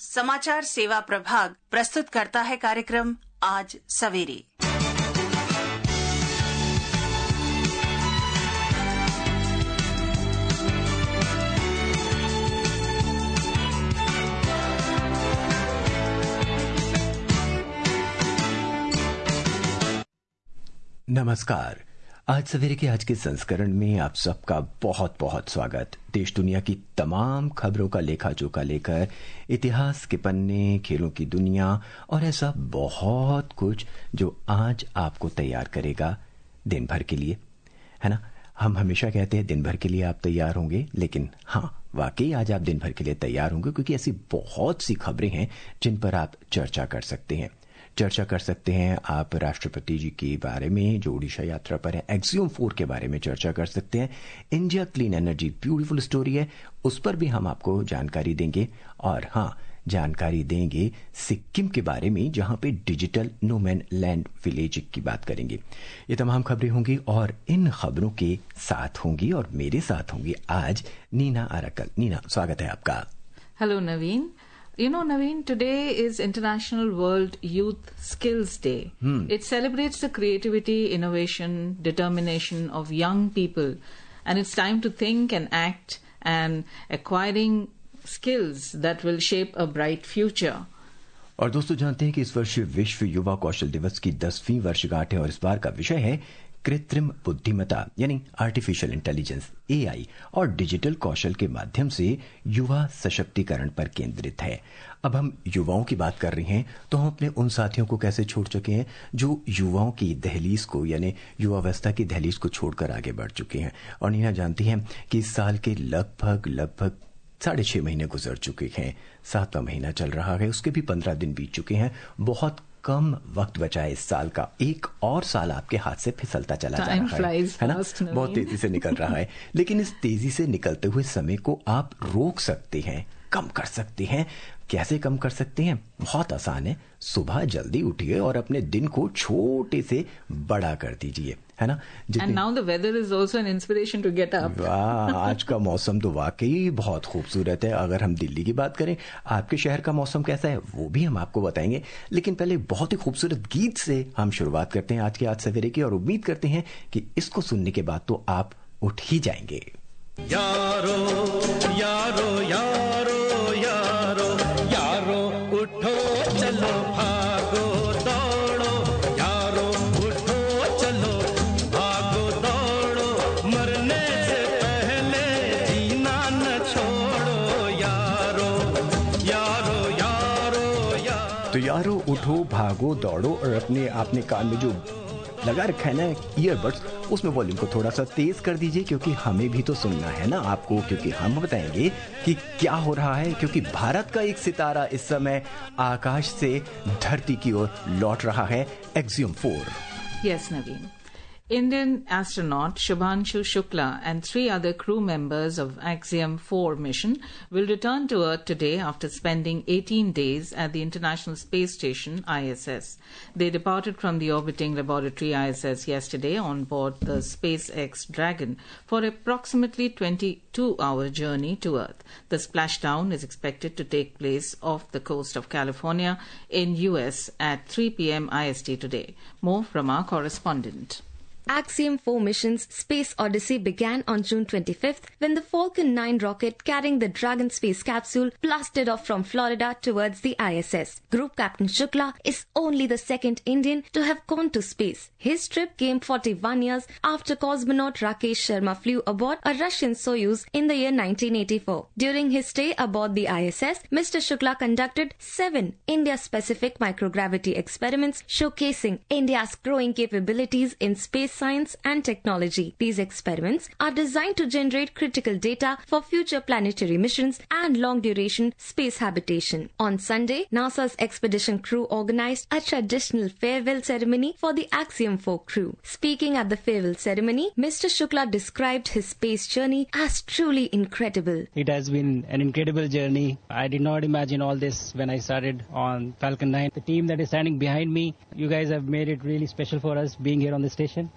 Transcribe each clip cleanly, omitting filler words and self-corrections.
समाचार सेवा प्रभाग प्रस्तुत करता है कार्यक्रम आज सवेरे। नमस्कार। आज सवेरे के आज के संस्करण में आप सबका बहुत बहुत स्वागत। देश दुनिया की तमाम खबरों का लेखा जोखा लेकर इतिहास के पन्ने, खेलों की दुनिया और ऐसा बहुत कुछ जो आज आपको तैयार करेगा दिन भर के लिए, है ना। हम हमेशा कहते हैं दिन भर के लिए आप तैयार होंगे, लेकिन हाँ, वाकई आज आप दिन भर के लिए तैयार होंगे, क्योंकि ऐसी बहुत सी खबरें हैं जिन पर आप चर्चा कर सकते हैं। चर्चा कर सकते हैं आप राष्ट्रपति जी के बारे में जो उड़ीसा यात्रा पर है, एक्सियम 4 के बारे में चर्चा कर सकते हैं। India clean energy beautiful story है, उस पर भी हम आपको जानकारी देंगे। और हाँ, जानकारी देंगे सिक्किम के बारे में, जहां पे digital no man land village की बात करेंगे। ये तमाम खबरें होंगी और इन खबरों के साथ होंगी और मेरे साथ होंगी आज नीना अरकल। नीना, स्वागत है आपका। Hello, Naveen. You know, Naveen, today is International World Youth Skills Day. It celebrates the creativity, innovation, determination of young people. And it's time to think and act and acquiring skills that will shape a bright future. और दोस्तों, जानते हैं कि इस वर्ष विश्व युवा कौशल दिवस की 10वीं वर्षगांठ है और इस बार का विषय है कृत्रिम बुद्धिमत्ता, यानी आर्टिफिशियल इंटेलिजेंस, एआई और डिजिटल कौशल के माध्यम से युवा सशक्तिकरण पर केंद्रित है। अब हम युवाओं की बात कर रहे हैं तो हम अपने उन साथियों को कैसे छोड़ चुके हैं जो युवाओं की दहलीज को, यानी युवावस्था की दहलीज को छोड़कर आगे बढ़ चुके हैं। और नीना जानती हैं कि इस साल के लगभग 6.5 महीने गुजर चुके हैं, 7वां महीना चल रहा है, उसके भी 15 दिन बीत चुके हैं। बहुत कम वक्त बचा है इस साल का, एक और साल आपके हाथ से फिसलता चला जा रहा है ना, बहुत तेजी से निकल रहा है। लेकिन इस तेजी से निकलते हुए समय को आप रोक सकते हैं, कम कर सकते हैं। कैसे कम कर सकते हैं? बहुत आसान है। सुबह जल्दी उठिए और अपने दिन को छोटे से बड़ा कर दीजिए, है ना। And now the weather is also an inspiration to get up. वाह, आज का मौसम तो वाकई बहुत खूबसूरत है। अगर हम दिल्ली की बात करें, आपके शहर का मौसम कैसा है वो भी हम आपको बताएंगे। लेकिन पहले बहुत ही खूबसूरत गीत से हम शुरुआत करते हैं आज के आज सवेरे की, और उम्मीद करते हैं कि इसको सुनने के बाद तो आप उठ ही जाएंगे। यारो यारो यारो यारो यारो उठो चलो भागो दौड़ो, यारो उठो चलो भागो दौड़ो, मरने से पहले जीना न छोड़ो, यारो यारो यारो यारो। तो यारो उठो भागो दौड़ो, और अपने आपने कान में जो लगा रखा है ना ईयरबड्स, उसमें वॉल्यूम को थोड़ा सा तेज कर दीजिए, क्योंकि हमें भी तो सुनना है ना आपको, क्योंकि हम बताएंगे कि क्या हो रहा है। क्योंकि भारत का एक सितारा इस समय आकाश से धरती की ओर लौट रहा है, Axiom 4। Yes, Naveen. Indian astronaut Shubhanshu Shukla and 3 other crew members of Axiom 4 mission will return to Earth today after spending 18 days at the International Space Station, ISS. They departed from the orbiting laboratory ISS yesterday on board the SpaceX Dragon for approximately 22-hour journey to Earth. The splashdown is expected to take place off the coast of California in US at 3 p.m. IST today. More from our correspondent. Axiom 4 mission's space odyssey began on June 25th when the Falcon 9 rocket carrying the Dragon space capsule blasted off from Florida towards the ISS. Group Captain Shukla is only the second Indian to have gone to space. His trip came 41 years after cosmonaut Rakesh Sharma flew aboard a Russian Soyuz in the year 1984. During his stay aboard the ISS, Mr. Shukla conducted 7 India-specific microgravity experiments showcasing India's growing capabilities in space science and technology. These experiments are designed to generate critical data for future planetary missions and long-duration space habitation. On Sunday, NASA's expedition crew organized a traditional farewell ceremony for the Axiom 4 crew. Speaking at the farewell ceremony, Mr. Shukla described his space journey as truly incredible. It has been an incredible journey. I did not imagine all this when I started on Falcon 9. The team that is standing behind me, you guys have made it really special for us being here on the station.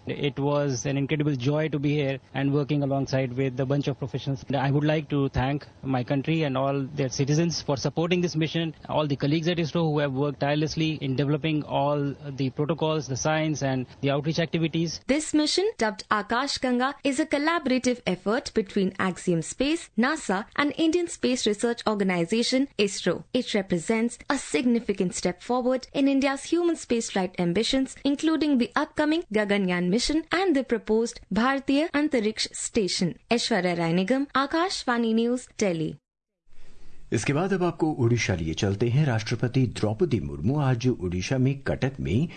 It was an incredible joy to be here and working alongside with a bunch of professionals. I would like to thank my country and all their citizens for supporting this mission, all the colleagues at ISRO who have worked tirelessly in developing all the protocols, the science and the outreach activities. This mission, dubbed Akash Ganga, is a collaborative effort between Axiom Space, NASA and Indian Space Research Organisation, ISRO. It represents a significant step forward in India's human spaceflight ambitions, including the upcoming Gaganyaan mission and the proposed Bharatiya Antariksh Station. Aishwarya Rai Nigam, Akashvani News, Delhi. इसके बाद अब आपको उड़ीसा लिए चलते हैं। राष्ट्रपति द्रौपदी मुर्मू आज उड़ीसा में कटक में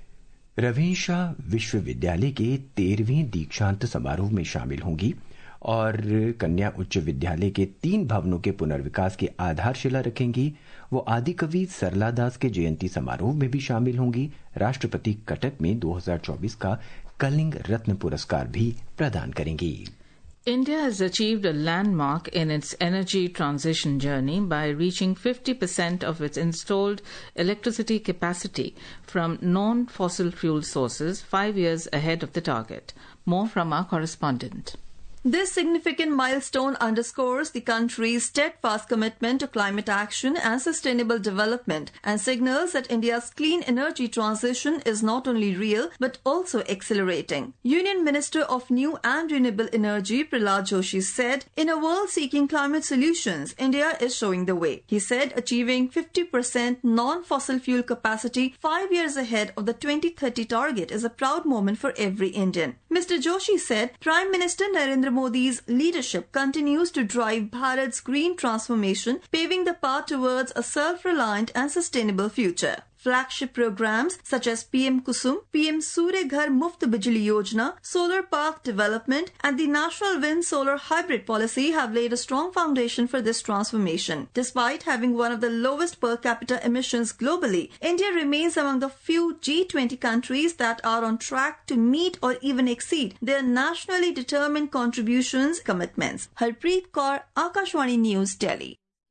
रवीशा विश्वविद्यालय के 13वें दीक्षांत समारोह में शामिल होंगी और कन्या उच्च विद्यालय के 3 भवनों के पुनर्विकास की आधारशिला रखेंगी। वो आदिकवि सरला दास के जयंती समारोह में भी शामिल होंगी। राष्ट्रपति कटक में 2024 का कलिंग रत्न पुरस्कार भी प्रदान करेंगी। India has achieved a landmark in its energy transition journey by reaching 50% of its installed electricity capacity from non-fossil fuel sources 5 years ahead of the target. More from our correspondent. This significant milestone underscores the country's steadfast commitment to climate action and sustainable development and signals that India's clean energy transition is not only real but also accelerating. Union Minister of New and Renewable Energy Prahlad Joshi said, "In a world seeking climate solutions, India is showing the way." He said achieving 50% non-fossil fuel capacity 5 years ahead of the 2030 target is a proud moment for every Indian. Mr. Joshi said Prime Minister Narendra Modi's leadership continues to drive Bharat's green transformation, paving the path towards a self-reliant and sustainable future. Flagship programs such as PM Kusum, PM Surya Ghar Muft Bijli Yojana, Solar Park Development and the National Wind Solar Hybrid Policy have laid a strong foundation for this transformation. Despite having one of the lowest per capita emissions globally, India remains among the few G20 countries that are on track to meet or even exceed their nationally determined contributions commitments. Harpreet Kaur, Akashvani News, Delhi.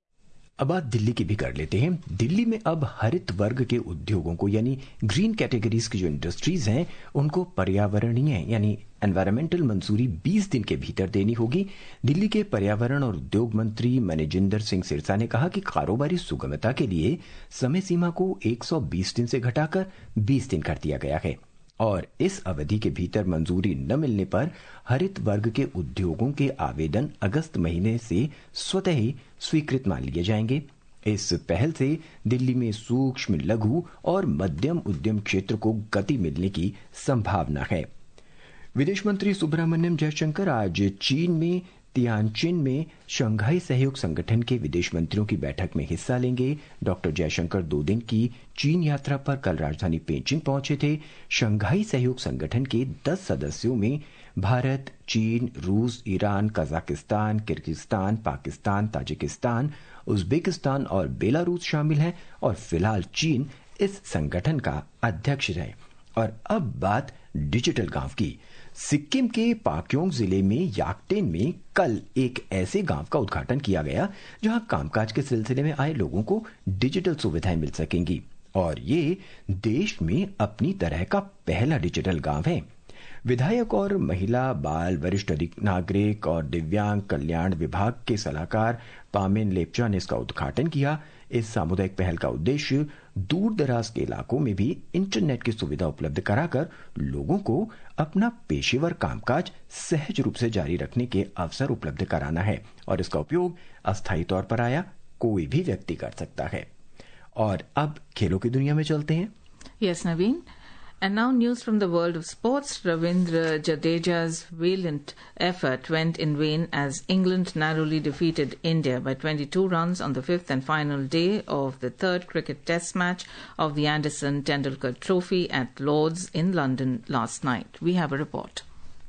अब बात दिल्ली की भी कर लेते हैं। दिल्ली में अब हरित वर्ग के उद्योगों को यानी ग्रीन कैटेगरीज की जो इंडस्ट्रीज हैं उनको पर्यावरणीय यानी एनवायरमेंटल मंजूरी 20 दिन के भीतर देनी होगी। दिल्ली के पर्यावरण और उद्योग मंत्री मनिजिंदर सिंह सिरसा ने कहा कि कारोबारी सुगमता के लिए समय सीमा को 120 दिन से घटाकर 20 दिन कर दिया गया है और इस अवधि के भीतर मंजूरी न मिलने पर हरित वर्ग के उद्योगों के आवेदन अगस्त महीने से स्वतः ही स्वीकृत मान लिए जाएंगे। इस पहल से दिल्ली में सूक्ष्म, लघु और मध्यम उद्यम क्षेत्र को गति मिलने की संभावना है। विदेश मंत्री सुब्रमण्यम जयशंकर आज चीन में तियानजिन में शंघाई सहयोग संगठन के विदेश मंत्रियों की बैठक में हिस्सा लेंगे। डॉक्टर जयशंकर 2 दिन की चीन यात्रा पर कल राजधानी पेइचिंग पहुंचे थे। शंघाई सहयोग संगठन के 10 सदस्यों में भारत, चीन, रूस, Iran, Kazakhstan, Kyrgyzstan, Pakistan, Tajikistan, Uzbekistan और बेलारूस शामिल हैं और फिलहाल चीन इस संगठन का अध्यक्ष है। और अब बात डिजिटल गांव की। सिक्किम के पाक्योंग जिले में याकटेन में कल एक ऐसे गांव का उद्घाटन किया गया जहां कामकाज के सिलसिले में आए लोगों को डिजिटल सुविधाएं मिल सकेंगी और ये देश में अपनी तरह का पहला डिजिटल गांव है। विधायक और महिला, बाल, वरिष्ठ नागरिक और दिव्यांग कल्याण विभाग के सलाहकार पामेन लेप्चा ने इसका उद्घाटन किया। इस सामुदायिक पहल का उद्देश्य दूर दराज के इलाकों में भी इंटरनेट की सुविधा उपलब्ध कराकर लोगों को अपना पेशेवर कामकाज सहज रूप से जारी रखने के अवसर उपलब्ध कराना है और इसका उपयोग अस्थायी तौर पर आया कोई भी व्यक्ति कर सकता है। और अब खेलों की दुनिया में चलते हैं। Yes, Naveen. And now news from the world of sports. Ravindra Jadeja's valiant effort went in vain as England narrowly defeated India by 22 runs on the 5th and final day of the 3rd cricket test match of the Anderson Tendulkar Trophy at Lord's in London last night. We have a report.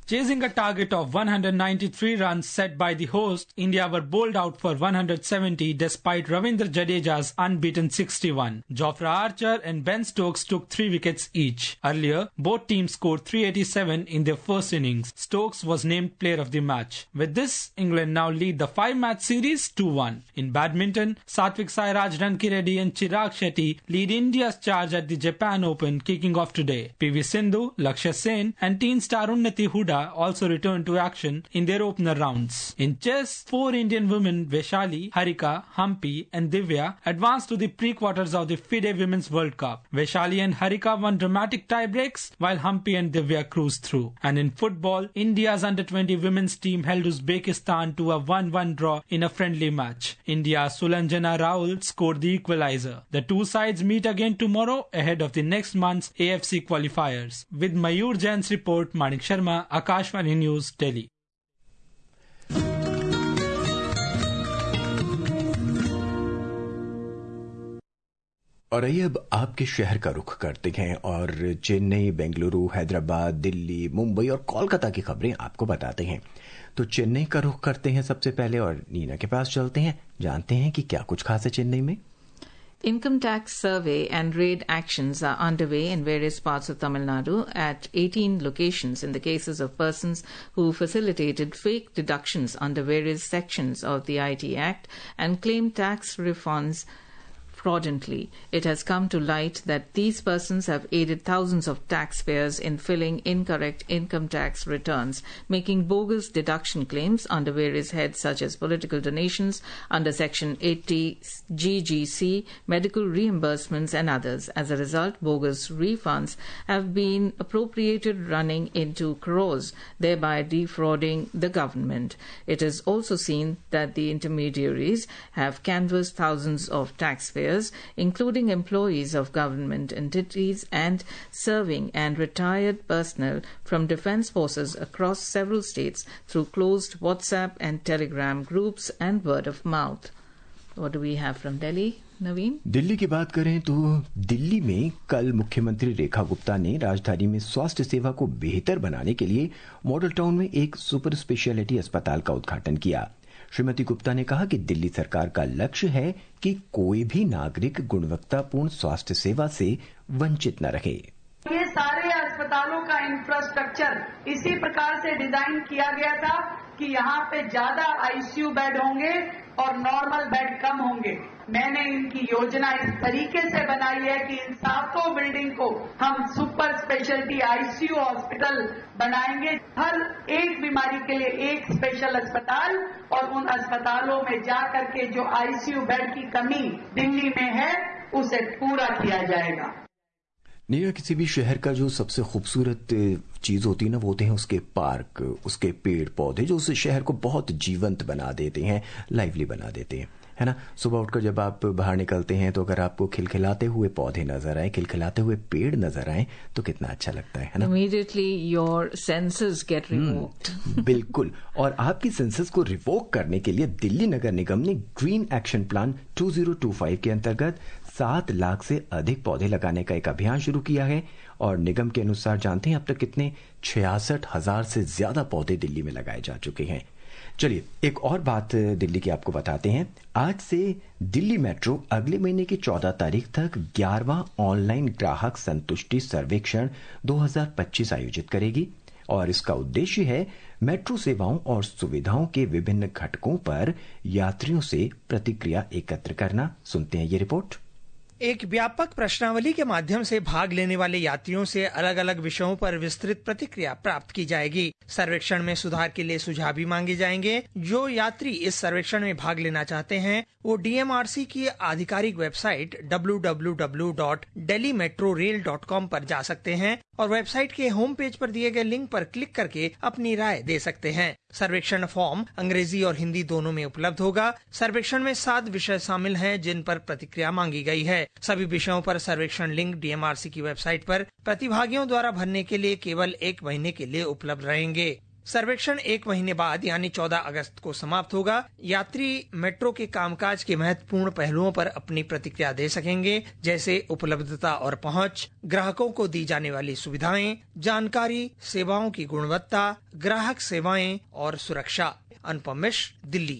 Chasing a target of 193 runs set by the host, India were bowled out for 170 despite Ravindra Jadeja's unbeaten 61. Jofra Archer and Ben Stokes took 3 wickets each. Earlier, both teams scored 387 in their first innings. Stokes was named player of the match. With this, England now lead the 5-match series 2-1. In badminton, Satvik Sairaj, Rankireddy and Chirag Shetty lead India's charge at the Japan Open, kicking off today. PV Sindhu, Lakshya Sen and teen star Unnati Huda also returned to action in their opener rounds. In chess, 4 Indian women Vaishali, Harika, Hampi and Divya advanced to the pre-quarters of the FIDE Women's World Cup. Vaishali and Harika won dramatic tie-breaks while Hampi and Divya cruised through. And in football, India's under-20 women's team held Uzbekistan to a 1-1 draw in a friendly match. India's Sulanjana Raul scored the equalizer. The two sides meet again tomorrow ahead of the next month's AFC qualifiers. With Mayur Jain's report, Manik Sharma, Akashvani News, Delhi. और आइए अब आपके शहर का रुख करते हैं और चेन्नई, बेंगलुरु, हैदराबाद, दिल्ली, मुंबई और कोलकाता की खबरें आपको बताते हैं। तो चेन्नई का रुख करते हैं सबसे पहले और नीना के पास चलते हैं, जानते हैं कि क्या कुछ खास है चेन्नई में। Income tax survey and raid actions are underway in various parts of Tamil Nadu at 18 locations in the cases of persons who facilitated fake deductions under various sections of the IT Act and claimed tax refunds fraudulently. It has come to light that these persons have aided thousands of taxpayers in filling incorrect income tax returns, making bogus deduction claims under various heads such as political donations under Section 80 GGC, medical reimbursements and others. As a result, bogus refunds have been appropriated running into crores, thereby defrauding the government. It is also seen that the intermediaries have canvassed thousands of taxpayers, including employees of government entities and serving and retired personnel from defense forces across several states through closed WhatsApp and Telegram groups and word of mouth. What do we have from Delhi, Naveen? Delhi की बात करें तो दिल्ली में कल मुख्यमंत्री रेखा गुप्ता ने राजधानी में स्वास्थ्य सेवा को बेहतर बनाने के लिए मॉडल टाउन में एक सुपर स्पेशलिटी अस्पताल का उद्घाटन किया। श्रीमती गुप्ता ने कहा कि दिल्ली सरकार का लक्ष्य है कि कोई भी नागरिक गुणवत्तापूर्ण स्वास्थ्य सेवा से वंचित न रहे। ये सारे अस्पतालों का इंफ्रास्ट्रक्चर इसी प्रकार से डिजाइन किया गया था कि यहाँ पे ज्यादा आईसीयू बेड होंगे और नॉर्मल बेड कम होंगे। मैंने इनकी योजना इस तरीके से बनाई है कि इन 7 बिल्डिंग को हम सुपर स्पेशलिटी आईसीयू हॉस्पिटल बनाएंगे। हर एक बीमारी के लिए एक स्पेशल अस्पताल और उन अस्पतालों में जा करके जो आईसीयू बेड की कमी दिल्ली में है उसे पूरा किया जाएगा। नीरा, किसी भी शहर का जो सबसे खूबसूरत चीज होती है ना, वो होते हैं उसके पार्क, उसके पेड़ पौधे जो उस शहर को बहुत जीवंत बना देते हैं, लाइवली बना देते हैं, है ना। सुबह उठकर जब आप बाहर निकलते हैं तो अगर आपको खिलखिलाते हुए पौधे नजर आए, खिलखिलाते हुए पेड़ नजर आए तो कितना अच्छा लगता है ना। Immediately your senses get revoked. बिल्कुल। और आपकी सेंसेस को रिवोक करने के लिए दिल्ली नगर निगम ने ग्रीन एक्शन प्लान 2025 के अंतर्गत 7 लाख से अधिक पौधे लगाने का एक अभियान शुरू किया है। और निगम के अनुसार जानते हैं अब तक कितने 66,000 से ज्यादा पौधे दिल्ली में लगाए जा चुके हैं। चलिए एक और बात दिल्ली की आपको बताते हैं। आज से दिल्ली मेट्रो अगले महीने की 14 तारीख तक 11वां ऑनलाइन ग्राहक संतुष्टि सर्वेक्षण 2025 आयोजित करेगी और इसका उद्देश्य है मेट्रो सेवाओं और सुविधाओं के विभिन्न घटकों पर यात्रियों से प्रतिक्रिया एकत्र करना। सुनते हैं ये रिपोर्ट। एक व्यापक प्रश्नावली के माध्यम से भाग लेने वाले यात्रियों से अलग अलग विषयों पर विस्तृत प्रतिक्रिया प्राप्त की जाएगी। सर्वेक्षण में सुधार के लिए सुझाव भी मांगे जाएंगे। जो यात्री इस सर्वेक्षण में भाग लेना चाहते हैं वो डीएमआरसी की आधिकारिक वेबसाइट www.delhimetrorail.com पर जा सकते हैं और वेबसाइट के होम पेज पर दिए गए लिंक पर क्लिक करके अपनी राय दे सकते हैं। सर्वेक्षण फॉर्म अंग्रेजी और हिंदी दोनों में उपलब्ध होगा। सर्वेक्षण में 7 विषय शामिल हैं जिन पर प्रतिक्रिया मांगी गई है। सभी विषयों पर सर्वेक्षण लिंक डीएमआरसी की वेबसाइट पर प्रतिभागियों द्वारा भरने के लिए केवल 1 महीने के लिए उपलब्ध रहेंगे। सर्वेक्षण 1 महीने बाद यानी 14 अगस्त को समाप्त होगा। यात्री मेट्रो के कामकाज के महत्वपूर्ण पहलुओं पर अपनी प्रतिक्रिया दे सकेंगे, जैसे उपलब्धता और पहुंच, ग्राहकों को दी जाने वाली सुविधाएं, जानकारी, सेवाओं की गुणवत्ता, ग्राहक सेवाएं और सुरक्षा। अनुपम मिश्र, दिल्ली।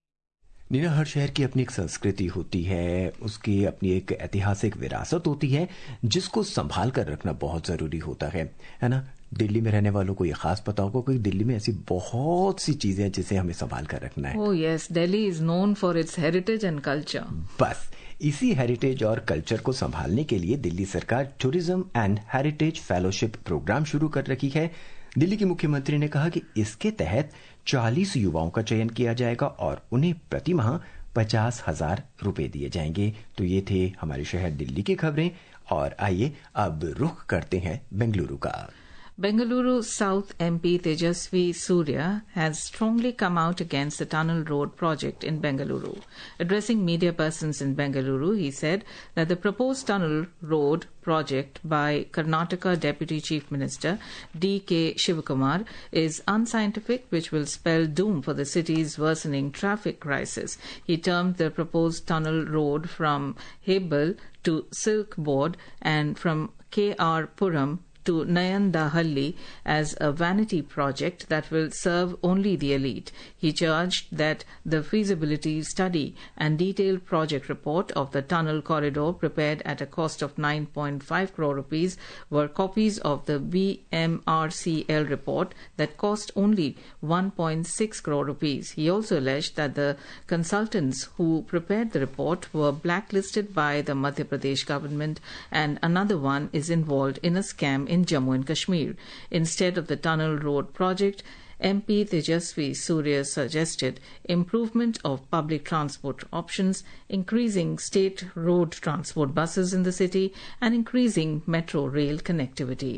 नीना, हर शहर की अपनी एक संस्कृति होती है, उसकी अपनी एक ऐतिहासिक विरासत होती है जिसको संभाल कर रखना बहुत जरूरी होता है ना। दिल्ली में रहने वालों को ये खास पता होगा कि दिल्ली में ऐसी बहुत सी चीजें हैं जिसे हमें संभाल कर रखना है। Oh yes, Delhi is known for its heritage and culture. बस इसी हेरिटेज और कल्चर को संभालने के लिए दिल्ली सरकार tourism and heritage fellowship programme शुरू कर रखी है। दिल्ली के मुख्यमंत्री ने कहा कि इसके तहत 40 युवाओं का चयन किया जाएगा और उन्हें प्रति माह 50,000 रुपए दिए जाएंगे। तो ये थे हमारे शहर दिल्ली की खबरें और आइए अब रुख करते हैं बेंगलुरु का। Bengaluru South MP Tejasvi Surya has strongly come out against the tunnel road project in Bengaluru. Addressing media persons in Bengaluru, he said that the proposed tunnel road project by Karnataka Deputy Chief Minister D.K. Shivakumar is unscientific, which will spell doom for the city's worsening traffic crisis. He termed the proposed tunnel road from Hebel to Silk Board and from K.R. Puram to Nayandahalli as a vanity project that will serve only the elite. He charged that the feasibility study and detailed project report of the tunnel corridor prepared at a cost of 9.5 crore rupees were copies of the BMRCL report that cost only 1.6 crore rupees. He also alleged that the consultants who prepared the report were blacklisted by the Madhya Pradesh government and another one is involved in a scam in Jammu and Kashmir. Instead of the tunnel road project, MP Tejasvi Surya suggested improvement of public transport options, increasing state road transport buses in the city, and increasing metro rail connectivity.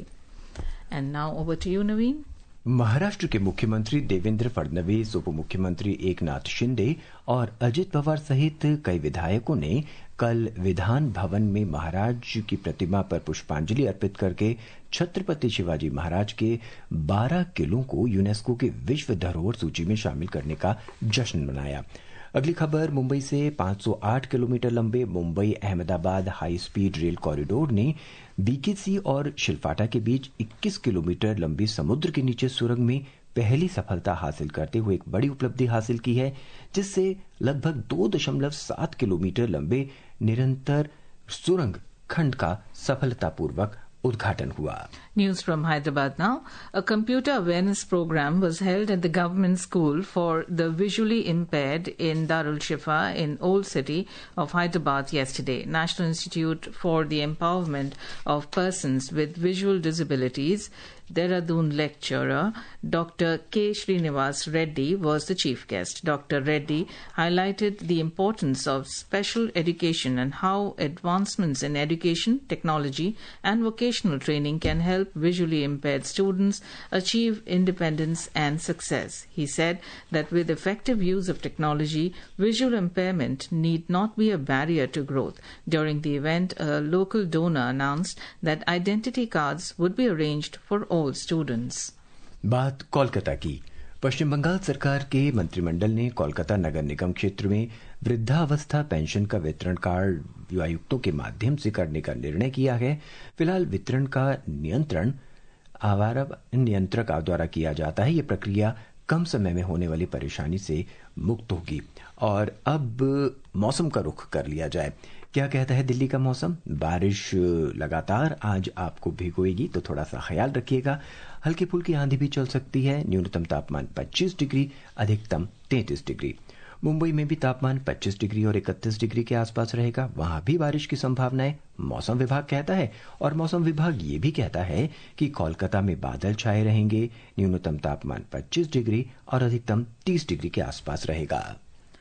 And now over to you, Naveen. Maharashtra के मुख्यमंत्री देवेंद्र फडणवीस, उप मुख्यमंत्री एकनाथ शिंदे और अजित पवार सहित कई विधायकों ने कल विधान भवन में महाराज की प्रतिमा पर पुष्पांजलि अर्पित करके छत्रपति शिवाजी महाराज के 12 किलों को यूनेस्को के विश्व धरोहर सूची में शामिल करने का जश्न मनाया। अगली खबर मुंबई से 508 किलोमीटर लंबे Mumbai Ahmedabad high speed rail corridor ने बीकेसी और शिलफाटा के बीच 21 किलोमीटर लंबी समुद्र के नीचे सुरंग में पहली सफलता हासिल करते हुए एक बड़ी उपलब्धि हासिल की है, जिससे लगभग 2.7 किलोमीटर लंबे निरंतर सुरंग खंड का सफलतापूर्वक उद्घाटन हुआ। News from Hyderabad now. A computer awareness program was held at the government school for the visually impaired in Darul Shifa in Old City of Hyderabad yesterday. National Institute for the Empowerment of Persons with Visual Disabilities Dehradun lecturer Dr. K. Srinivas Reddy was the chief guest. Dr. Reddy highlighted the importance of special education and how advancements in education, technology and vocational training can help visually impaired students achieve independence and success. He said that with effective use of technology, visual impairment need not be a barrier to growth. During the event, a local donor announced that identity cards would be arranged for all students. बात कोलकाता की। पश्चिम बंगाल सरकार के मंत्रिमंडल ने कोलकाता नगर निगम क्षेत्र में वृद्धावस्था pension का वितरण कार्ड आयुक्तों के माध्यम से करने का निर्णय किया है। फिलहाल वितरण का नियंत्रण आवारा नियंत्रक द्वारा किया जाता है। ये प्रक्रिया कम समय में होने वाली परेशानी से मुक्त होगी। और अब मौसम का रुख कर लिया जाए। क्या कहता है दिल्ली का मौसम? बारिश लगातार आज आपको भिगोएगी, तो थोड़ा सा ख्याल रखिएगा। हल्की फुल्की आंधी भी चल सकती है। न्यूनतम तापमान 25 डिग्री, अधिकतम 33 डिग्री। मुंबई में भी तापमान 25 डिग्री और 31 डिग्री के आसपास रहेगा। वहां भी बारिश की संभावना है, मौसम विभाग कहता है। और मौसम विभाग ये भी कहता है कि कोलकाता में बादल छाए रहेंगे। न्यूनतम तापमान 25 डिग्री और अधिकतम 30 डिग्री के आसपास रहेगा।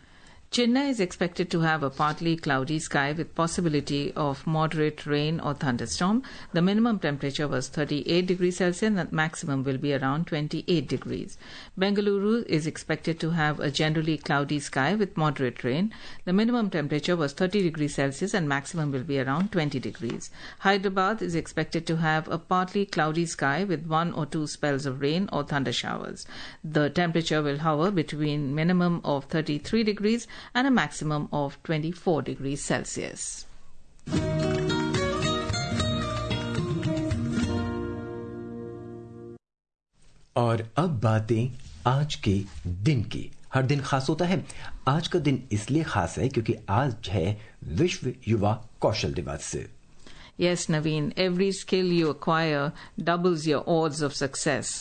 Chennai is expected to have a partly cloudy sky with possibility of moderate rain or thunderstorm. The minimum temperature was 38 degrees Celsius and the maximum will be around 28 degrees. Bengaluru is expected to have a generally cloudy sky with moderate rain. The minimum temperature was 30 degrees Celsius and maximum will be around 20 degrees. Hyderabad is expected to have a partly cloudy sky with 1 or 2 spells of rain or thunder showers. The temperature will hover between minimum of 33 degrees and a maximum of 24 degrees Celsius. और अब बातें आज के दिन की। हर दिन खास होता है। आज का दिन इसलिए खास है क्योंकि आज है विश्व युवा कौशल दिवस। Yes, Naveen, every skill you acquire doubles your odds of success.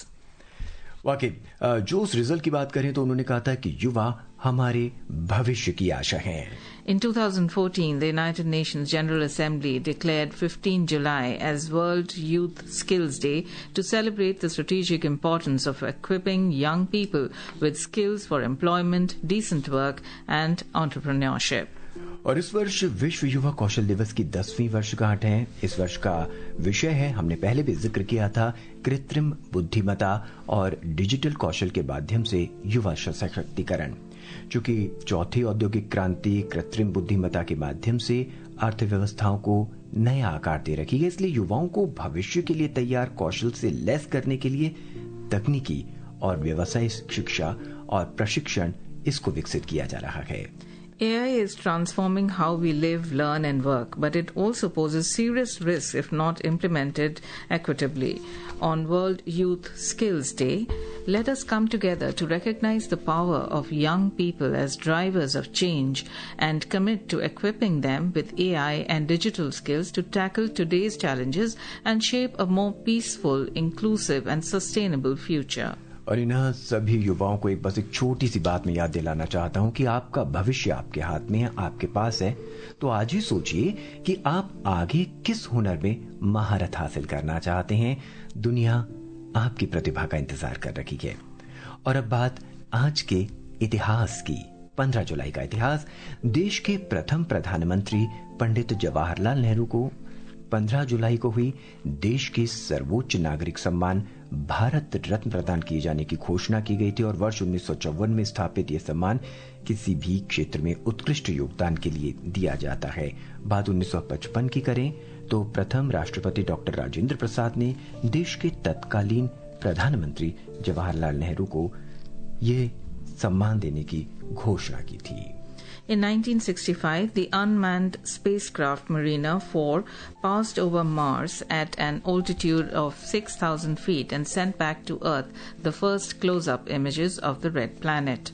वाकई जो उस रिजल्ट की बात करें तो उन्होंने कहा था कि युवा हमारे भविष्य की आशा हैं। In 2014, the United Nations General Assembly declared 15 July as World Youth Skills Day to celebrate the strategic importance of equipping young people with skills for employment, decent work and entrepreneurship. और इस वर्ष विश्व युवा कौशल दिवस की 10वीं वर्षगांठ है। इस वर्ष का विषय है, हमने पहले भी जिक्र किया था, कृत्रिम बुद्धिमत्ता और डिजिटल कौशल के माध्यम से युवा सशक्तिकरण। चूंकि चौथी औद्योगिक क्रांति कृत्रिम बुद्धिमत्ता के माध्यम से अर्थव्यवस्थाओं को नया आकार दे रखी है, इसलिए युवाओं को भविष्य के लिए तैयार कौशल से लैस करने के लिए तकनीकी और व्यावसायिक शिक्षा और प्रशिक्षण इसको विकसित किया जा रहा है। AI is transforming how we live, learn and work, but it also poses serious risks if not implemented equitably. On World Youth Skills Day, let us come together to recognize the power of young people as drivers of change and commit to equipping them with AI and digital skills to tackle today's challenges and shape a more peaceful, inclusive and sustainable future. और इन सभी युवाओं को बस एक छोटी सी बात में याद दिलाना चाहता हूं कि आपका भविष्य आपके हाथ में है, आपके पास है। तो आज ही सोचिए कि आप आगे किस हुनर में महारत हासिल करना चाहते हैं। दुनिया आपकी प्रतिभा का इंतजार कर रही है। और अब बात आज के इतिहास की। 15 जुलाई का इतिहास। देश के प्रथम प्रधानमंत्री पंडित जवाहरलाल नेहरू को 15 जुलाई को हुई देश के सर्वोच्च नागरिक सम्मान भारत रत्न प्रदान किए जाने की घोषणा की गई थी और वर्ष 1954 में स्थापित यह सम्मान किसी भी क्षेत्र में उत्कृष्ट योगदान के लिए दिया जाता है। बात 1955 की करें तो प्रथम राष्ट्रपति डॉक्टर राजेंद्र प्रसाद ने देश के तत्कालीन प्रधानमंत्री जवाहरलाल नेहरू को यह सम्मान देने की घोषणा की थी। In 1965, the unmanned spacecraft Mariner 4 passed over Mars at an altitude of 6,000 feet and sent back to Earth the first close-up images of the red planet.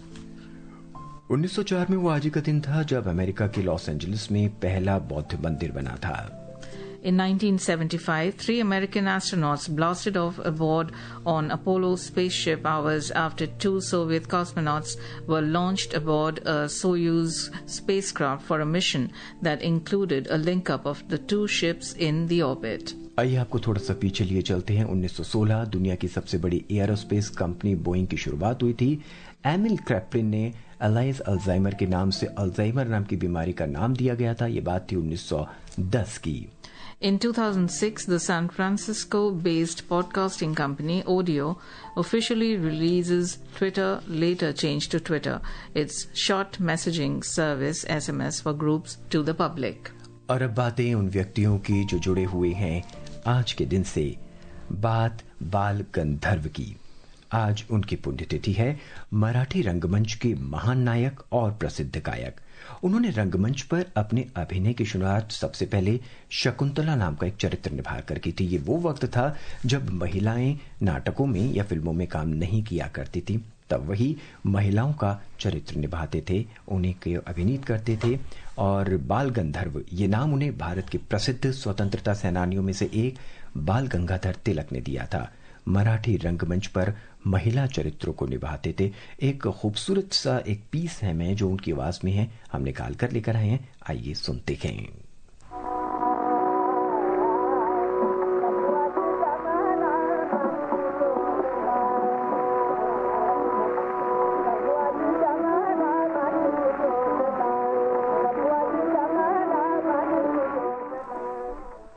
1904 में वो आज का दिन था जब अमेरिका के लॉस एंजलिस में पहला बौद्ध मंदिर बना था। In 1975, 3 American astronauts blasted off aboard on Apollo spaceship hours after 2 Soviet cosmonauts were launched aboard a Soyuz spacecraft for a mission that included a link-up of the 2 ships in the orbit. आइए आपको थोड़ा सा पीछे लिए चलते हैं। 1916 दुनिया की सबसे बड़ी एयरोस्पेस कंपनी बोइंग की शुरुआत हुई थी। एमिल क्रैपलिन ने एलाइज अल्जाइमर के नाम से अल्जाइमर नाम की बीमारी का नाम दिया गया था। ये बात थी 1910 की। In 2006, the San Francisco-based podcasting company Audio officially releases Twitter, later changed to Twitter, its short messaging service SMS for groups to the public. और अब बातें उन व्यक्तियों की जो जुड़े हुए हैं आज के दिन से। बात बाल गंधर्व की। आज उनकी पुण्यतिथि है। मराठी रंगमंच के महान नायक और प्रसिद्ध गायक। उन्होंने रंगमंच पर अपने अभिनय की शुरुआत सबसे पहले शकुंतला नाम का एक चरित्र निभा कर की थी। ये वो वक्त था जब महिलाएं नाटकों में या फिल्मों में काम नहीं किया करती थी, तब वही महिलाओं का चरित्र निभाते थे, उन्हें के अभिनीत करते थे। और बाल गंधर्व ये नाम उन्हें भारत के प्रसिद्ध स्वतंत्रता सेनानियों में से एक बाल गंगाधर तिलक ने दिया था। मराठी रंगमंच पर महिला चरित्रों को निभाते थे। एक खूबसूरत सा एक पीस है मैं जो उनकी आवाज में है, हम निकाल कर लेकर आए हैं। आइए सुनते हैं।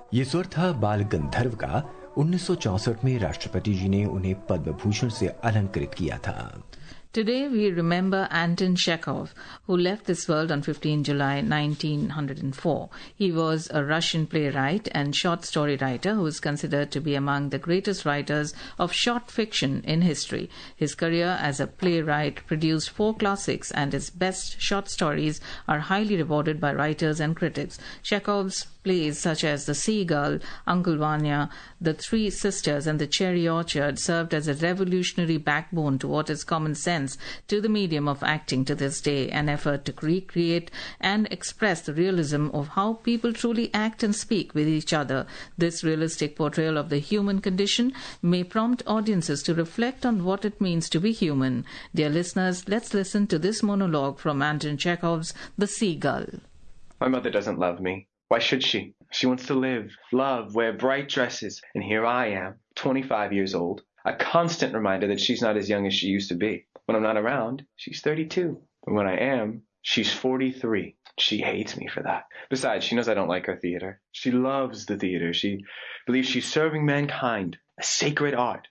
ये स्वर था बाल गंधर्व का। 1964 में राष्ट्रपति जी ने उन्हें पद्म भूषण से अलंकृत किया था। Today we remember Anton Chekhov, who left this world on 15 July 1904. He was a Russian playwright and short story writer who is considered to be among the greatest writers of short fiction in history. His career as a playwright produced 4 classics, and his best short stories are highly rewarded by writers and critics. Chekhov's plays such as The Seagull, Uncle Vanya, The Three Sisters and The Cherry Orchard served as a revolutionary backbone to what is common sense to the medium of acting to this day, an effort to recreate and express the realism of how people truly act and speak with each other. This realistic portrayal of the human condition may prompt audiences to reflect on what it means to be human. Dear listeners, let's listen to this monologue from Anton Chekhov's The Seagull. My mother doesn't love me. Why should she? She wants to live, love, wear bright dresses, and here I am, 25 years old, a constant reminder that she's not as young as she used to be. When I'm not around, she's 32. But when I am, she's 43. She hates me for that. Besides, she knows I don't like her theater. She loves the theater. She believes she's serving mankind, a sacred art.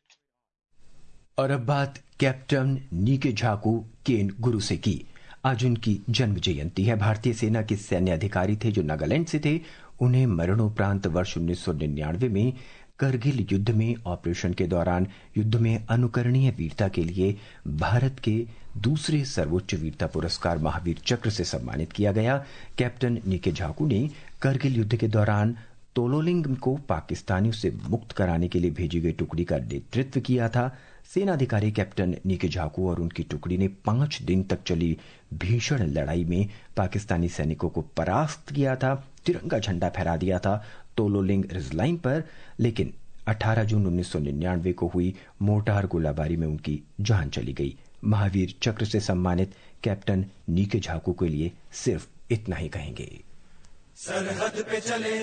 और अब बात captain नीके झाकू केन गुरु से की। आज उनकी जन्म जयंती है। भारतीय सेना के सैन्य अधिकारी थे जो नागालैंड से थे। उन्हें मरणोपरांत वर्ष 1999 में करगिल युद्ध में ऑपरेशन के दौरान युद्ध में अनुकरणीय वीरता के लिए भारत के दूसरे सर्वोच्च वीरता पुरस्कार महावीर चक्र से सम्मानित किया गया। कैप्टन नीके झाकू ने करगिल युद्ध के दौरान तोलोलिंग को पाकिस्तानियों से मुक्त कराने के लिए भेजी गई टुकड़ी का नेतृत्व किया था। सेना अधिकारी कैप्टन नीके झाकू और उनकी टुकड़ी ने 5 दिन तक चली भीषण लड़ाई में पाकिस्तानी सैनिकों को परास्त किया था, तिरंगा झंडा फहरा दिया था तोलोलिंग रिजलाइन पर। लेकिन 18 जून 1999 को हुई मोर्टार गोलाबारी में उनकी जान चली गई। महावीर चक्र से सम्मानित कैप्टन नीके झाकू के लिए सिर्फ इतना ही कहेंगे। सरहद पे चले,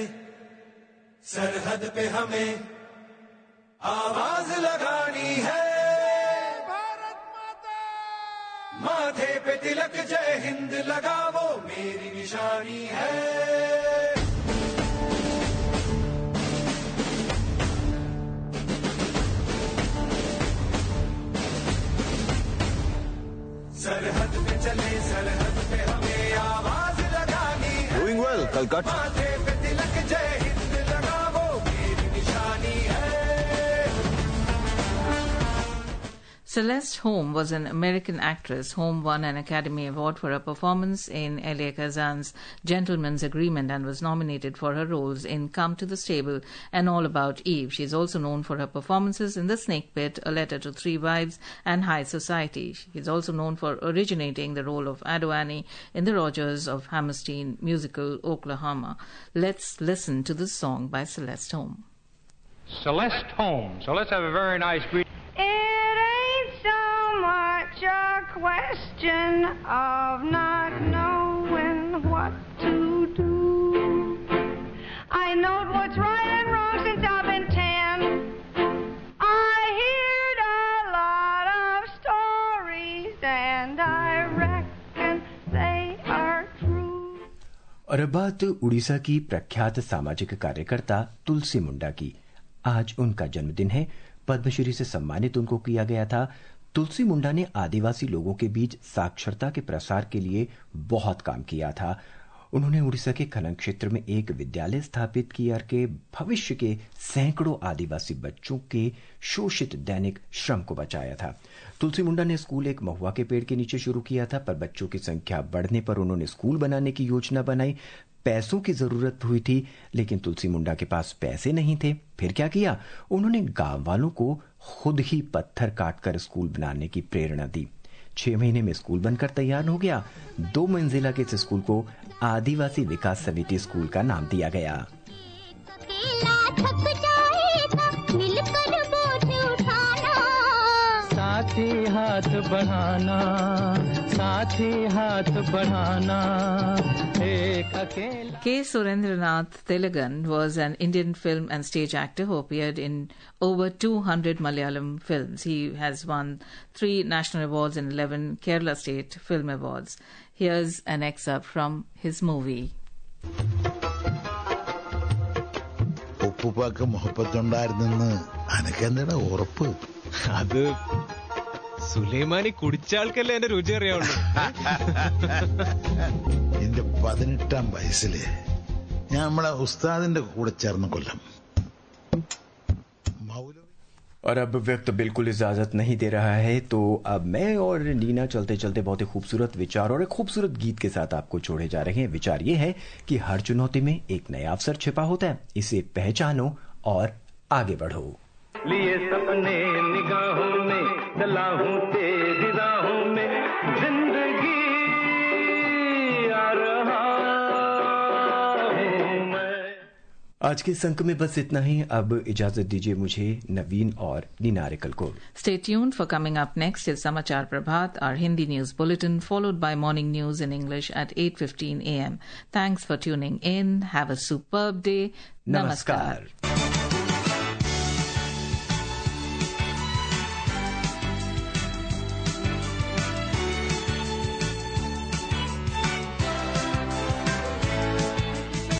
सरहद पे हमें आवाज लगानी है, भारत माता, माथे पे तिलक जय हिंद लगावो मेरी निशानी है। सरहद पे चले, सरहद पे हमें आवाज लगानी है। Doing well, Calcutta. माथे पे तिलक जय हिंद लगावो मेरी निशानी है। Celeste Holm was an American actress. Holm won an Academy Award for her performance in Elia Kazan's Gentleman's Agreement and was nominated for her roles in Come to the Stable and All About Eve. She is also known for her performances in The Snake Pit, A Letter to Three Wives, and High Society. She is also known for originating the role of Ado Annie in the Rogers of Hammerstein musical Oklahoma. Let's listen to this song by Celeste Holm. Celeste Holm. So let's have a very nice greeting. A question of not knowing what to do. I know what's right and wrong since I've been 10. I heard a lot of stories and I reckon they are true. और अब बात उड़ीसा की प्रख्यात सामाजिक कार्यकर्ता तुलसी मुंडा की। आज उनका जन्मदिन है। पद्मश्री से सम्मानित उनको किया गया था। तुलसी मुंडा ने आदिवासी लोगों के बीच साक्षरता के प्रसार के लिए बहुत काम किया था। उन्होंने उड़ीसा के खनन क्षेत्र में एक विद्यालय स्थापित किया के भविष्य के सैकड़ों आदिवासी बच्चों के शोषित दैनिक श्रम को बचाया था। तुलसी मुंडा ने स्कूल एक महुआ के पेड़ के नीचे शुरू किया था, पर बच्चों की संख्या बढ़ने पर उन्होंने स्कूल बनाने की योजना बनाई। पैसों की जरूरत हुई थी, लेकिन तुलसी मुंडा के पास पैसे नहीं थे। फिर क्या किया? उन्होंने गांव वालों को खुद ही पत्थर काटकर स्कूल बनाने की प्रेरणा दी। 6 महीने में स्कूल बनकर तैयार हो गया। 2 मंजिला के इस स्कूल को आदिवासी विकास समिति स्कूल का नाम दिया गया। साथी हाथ बढ़ाना, साथी हाथ बढ़ाना, एक अकेला। K. Surendranath Thilagan was an Indian film and stage actor who appeared in over 200 Malayalam films. He has won 3 national awards and 11 Kerala State Film Awards. Here's an excerpt from his movie. അപ്പൂപ്പാക്ക് മുഹബത്തുണ്ടായിരുന്നെന്ന് അനക്കെന്താ ഉറപ്പ്? അത് സുലൈമാനി കുടിച്ചാൾക്കല്ലേ എന്റെ രുചി അറിയാവുള്ളൂ. എന്റെ 18ാം വയസ്സില് ഞാൻ നമ്മളെ ഉസ്താദിന്റെ കൂടെ ചേർന്ന കൊല്ലം. और अब वक्त बिल्कुल इजाजत नहीं दे रहा है, तो अब मैं और नीना चलते चलते बहुत ही खूबसूरत विचार और एक खूबसूरत गीत के साथ आपको छोड़े जा रहे हैं। विचार ये है कि हर चुनौती में एक नया अवसर छिपा होता है, इसे पहचानो और आगे बढ़ो। लिए सपने निगाहों में चला हूँ तेरी राहों में, जिंदगी आ रहा हूँ मैं। आज के इस अंक में बस इतना ही। अब इजाजत दीजिए मुझे, नवीन और नीना आरेकल को। Stay tuned for coming up next is Samachar Prabhat, our Hindi news bulletin, followed by morning news in English at 8:15 a.m. Thanks for tuning in. Have a superb day. Namaskar.